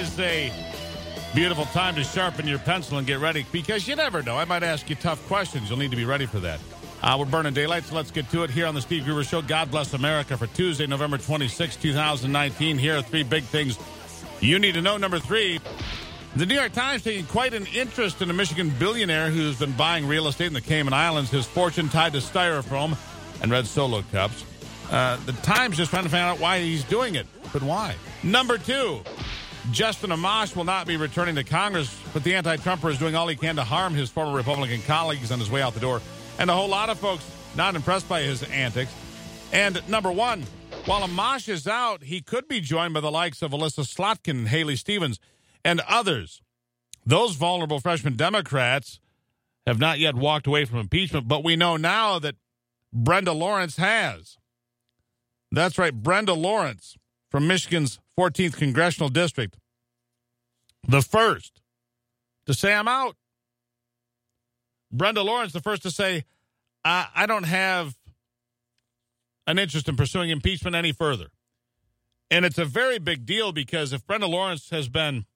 is a beautiful time to sharpen your pencil and get ready, because you never know. I might ask you tough questions. You'll need to be ready for that. We're burning daylight, so let's get to it here on the Steve Gruber Show. God bless America for Tuesday, November 26, 2019. Here are three big things you need to know. Number three, the New York Times taking quite an interest in a Michigan billionaire who's been buying real estate in the Cayman Islands, his fortune tied to styrofoam and red Solo cups. The Times just trying to find out why he's doing it, but why? Number two, Justin Amash will not be returning to Congress, but the anti-Trumper is doing all he can to harm his former Republican colleagues on his way out the door. And a whole lot of folks not impressed by his antics. And number one, while Amash is out, he could be joined by the likes of Alyssa Slotkin and Haley Stevens and others. Those vulnerable freshman Democrats have not yet walked away from impeachment, but we know now that Brenda Lawrence has. That's right, Brenda Lawrence from Michigan's 14th Congressional District, the first to say, I'm out. Brenda Lawrence, the first to say, I don't have an interest in pursuing impeachment any further. And it's a very big deal, because if Brenda Lawrence has been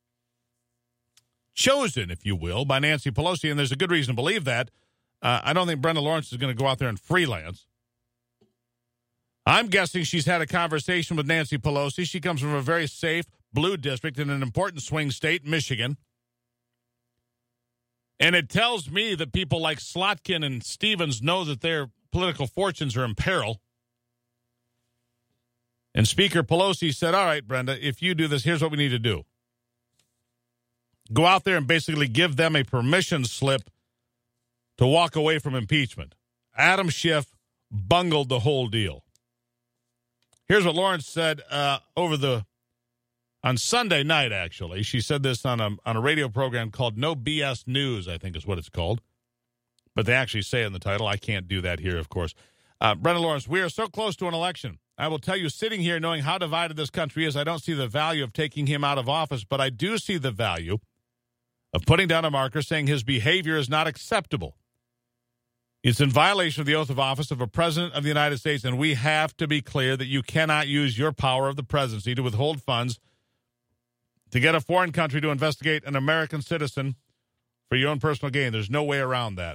chosen, if you will, by Nancy Pelosi, and there's a good reason to believe that, I don't think Brenda Lawrence is going to go out there and freelance. I'm guessing she's had a conversation with Nancy Pelosi. She comes from a very safe blue district in an important swing state, Michigan. And it tells me that people like Slotkin and Stevens know that their political fortunes are in peril. And Speaker Pelosi said, all right, Brenda, if you do this, here's what we need to do. Go out there and basically give them a permission slip to walk away from impeachment. Adam Schiff bungled the whole deal. Here's what Lawrence said on Sunday night, actually. She said this on a radio program called No BS News, I think is what it's called. But they actually say in the title. I can't do that here, of course. Brenda Lawrence, we are so close to an election. I will tell you, sitting here knowing how divided this country is, I don't see the value of taking him out of office, but I do see the value of putting down a marker saying his behavior is not acceptable. It's in violation of the oath of office of a president of the United States, and we have to be clear that you cannot use your power of the presidency to withhold funds to get a foreign country to investigate an American citizen for your own personal gain. There's no way around that.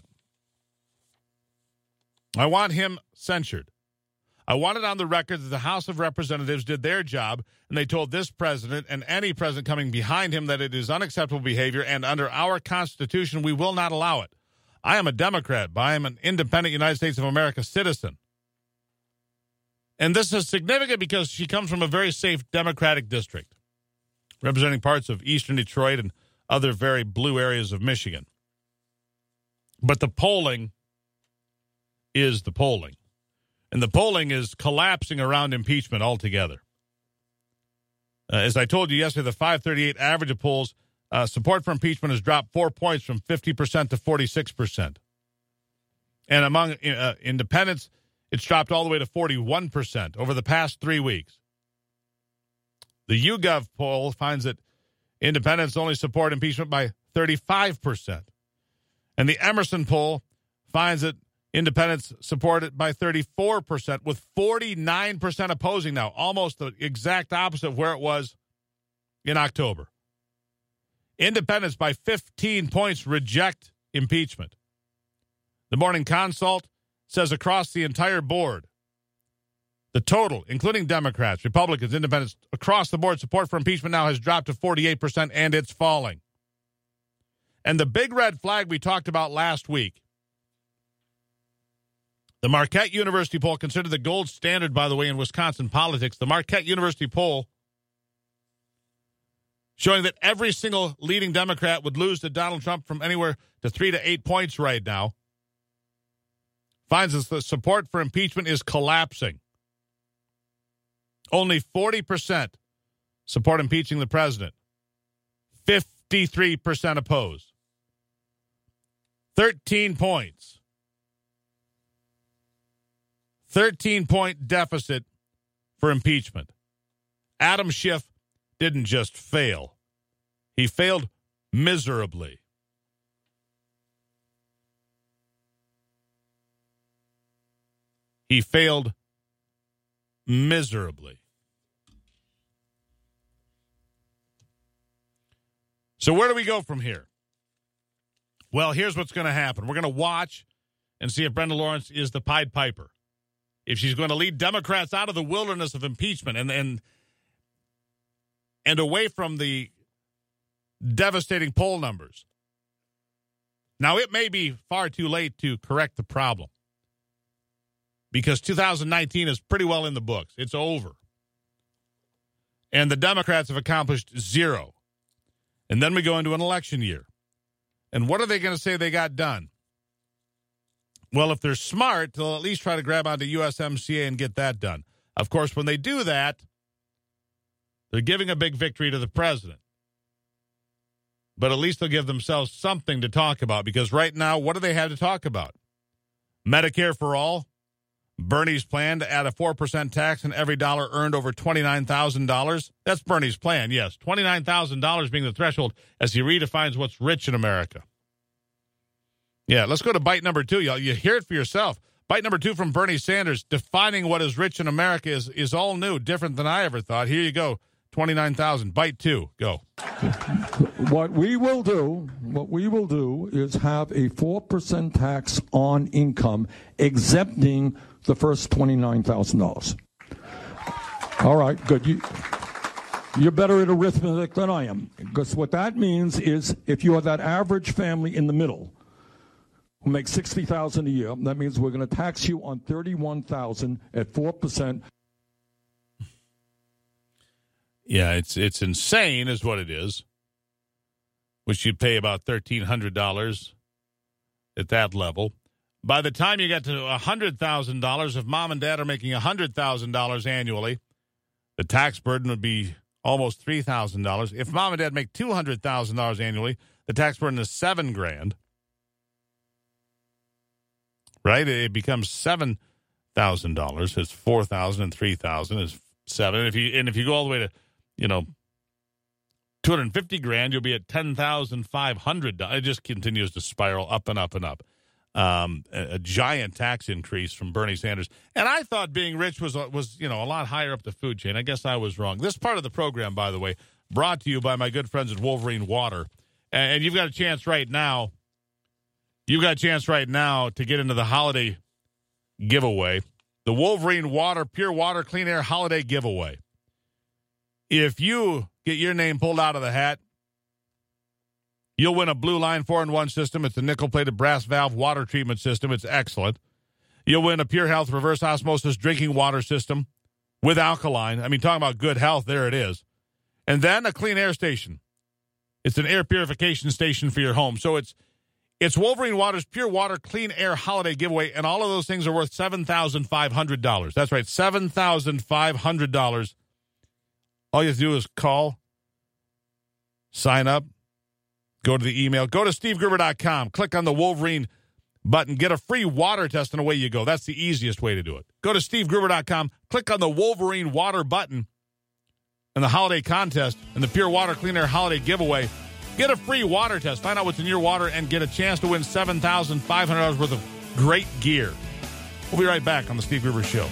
I want him censured. I want it on the record that the House of Representatives did their job, and they told this president and any president coming behind him that it is unacceptable behavior, and under our Constitution, we will not allow it. I am a Democrat, but I am an independent United States of America citizen. And this is significant because she comes from a very safe Democratic district, representing parts of eastern Detroit and other very blue areas of Michigan. But the polling is the polling. And the polling is collapsing around impeachment altogether. As I told you yesterday, the 538 average of polls, support for impeachment has dropped 4 points from 50% to 46%. And among independents, it's dropped all the way to 41% over the past 3 weeks. The YouGov poll finds that independents only support impeachment by 35%. And the Emerson poll finds that independents support it by 34%, with 49% opposing now, almost the exact opposite of where it was in October. Independents by 15 points reject impeachment. The Morning Consult says across the entire board, the total, including Democrats, Republicans, independents, across the board, support for impeachment now has dropped to 48%, and it's falling. And the big red flag we talked about last week, the Marquette University poll, considered the gold standard, by the way, in Wisconsin politics, the Marquette University poll showing that every single leading Democrat would lose to Donald Trump from anywhere to 3 to 8 points right now, finds that the support for impeachment is collapsing. Only 40% support impeaching the president. 53% opposed. 13 points. 13-point deficit for impeachment. Adam Schiff didn't just fail. He failed miserably. He failed miserably. So where do we go from here? Well, here's what's going to happen. We're going to watch and see if Brenda Lawrence is the Pied Piper. If she's going to lead Democrats out of the wilderness of impeachment and away from the devastating poll numbers. Now, it may be far too late to correct the problem because 2019 is pretty well in the books. It's over. And the Democrats have accomplished zero. And then we go into an election year. And what are they going to say they got done? Well, if they're smart, they'll at least try to grab onto USMCA and get that done. Of course, when they do that, they're giving a big victory to the president. But at least they'll give themselves something to talk about, because right now, what do they have to talk about? Medicare for all, Bernie's plan to add a 4% tax on every dollar earned over $29,000. That's Bernie's plan, yes. $29,000 being the threshold as he redefines what's rich in America. Yeah, let's go to bite number 2. You hear it for yourself. Bite number 2 from Bernie Sanders, defining what is rich in America is all new, different than I ever thought. Here you go, 29,000. Bite 2, go. What we will do is have a 4% tax on income, exempting the first $29,000. All right, good. You're better at arithmetic than I am, because what that means is if you are that average family in the middle who makes $60,000 a year, that means we're going to tax you on $31,000 at 4%. Yeah, it's insane is what it is, which you'd pay about $1,300 at that level. By the time you get to $100,000, if mom and dad are making $100,000 annually, the tax burden would be almost $3,000. If mom and dad make $200,000 annually, the tax burden is $7,000. Right? It becomes $7,000. It's $4,000 and $3,000 is $7,000. And if you go all the way to, $250,000, you'll be at $10,500. It just continues to spiral up and up and up. A giant tax increase from Bernie Sanders. And I thought being rich was a lot higher up the food chain. I guess I was wrong. This part of the program, by the way, brought to you by my good friends at Wolverine Water. And you've got a chance right now. You've got a chance right now to get into the holiday giveaway. The Wolverine Water, Pure Water, Clean Air Holiday Giveaway. If you get your name pulled out of the hat, you'll win a Blue Line 4-in-1 system. It's a nickel-plated brass valve water treatment system. It's excellent. You'll win a Pure Health reverse osmosis drinking water system with alkaline. I mean, talking about good health, there it is. And then a clean air station. It's an air purification station for your home. So it's Wolverine Water's Pure Water Clean Air Holiday Giveaway, and all of those things are worth $7,500. That's right, $7,500. All you have to do is call, sign up, go to the email, go to SteveGruber.com, click on the Wolverine button, get a free water test, and away you go. That's the easiest way to do it. Go to SteveGruber.com, click on the Wolverine Water button, and the holiday contest, and the Pure Water Clean Air Holiday Giveaway. Get a free water test, find out what's in your water, and get a chance to win $7,500 worth of great gear. We'll be right back on the Steve Gruber Show.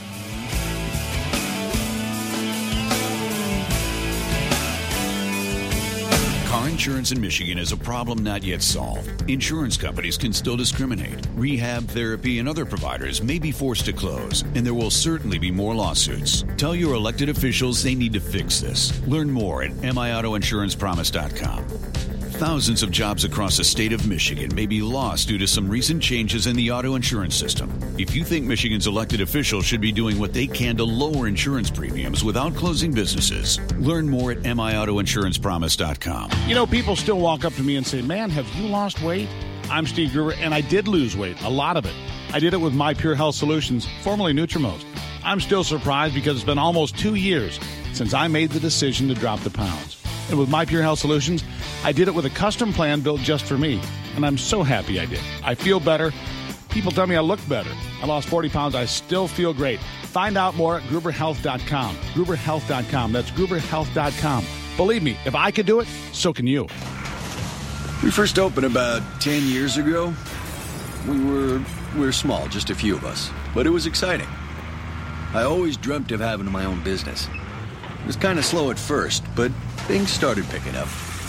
Car insurance in Michigan is a problem not yet solved. Insurance companies can still discriminate. Rehab, therapy, and other providers may be forced to close, and there will certainly be more lawsuits. Tell your elected officials they need to fix this. Learn more at miautoinsurancepromise.com. Thousands of jobs across the state of Michigan may be lost due to some recent changes in the auto insurance system. If you think Michigan's elected officials should be doing what they can to lower insurance premiums without closing businesses, learn more at miautoinsurancepromise.com. People still walk up to me and say, man, have you lost weight? I'm Steve Gruber, and I did lose weight, a lot of it. I did it with My Pure Health Solutions, formerly Nutrimost. I'm still surprised because it's been almost 2 years since I made the decision to drop the pounds. And with My Pure Health Solutions, I did it with a custom plan built just for me. And I'm so happy I did. I feel better. People tell me I look better. I lost 40 pounds. I still feel great. Find out more at GruberHealth.com. GruberHealth.com. That's GruberHealth.com. Believe me, if I could do it, so can you. We first opened about 10 years ago. We were small, just a few of us. But it was exciting. I always dreamt of having my own business. It was kind of slow at first, but things started picking up.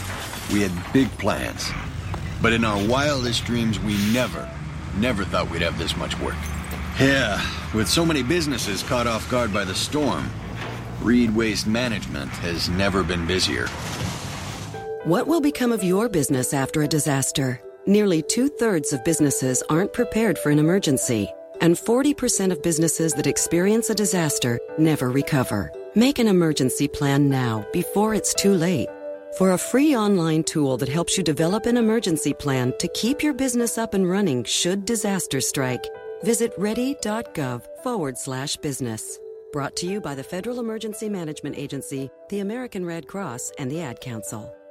We had big plans. But in our wildest dreams, we never thought we'd have this much work. Yeah, with so many businesses caught off guard by the storm, Reed Waste Management has never been busier. What will become of your business after a disaster? Nearly 2/3 of businesses aren't prepared for an emergency, and 40% of businesses that experience a disaster never recover. Make an emergency plan now, before it's too late. For a free online tool that helps you develop an emergency plan to keep your business up and running should disaster strike, visit ready.gov/business. Brought to you by the Federal Emergency Management Agency, the American Red Cross, and the Ad Council.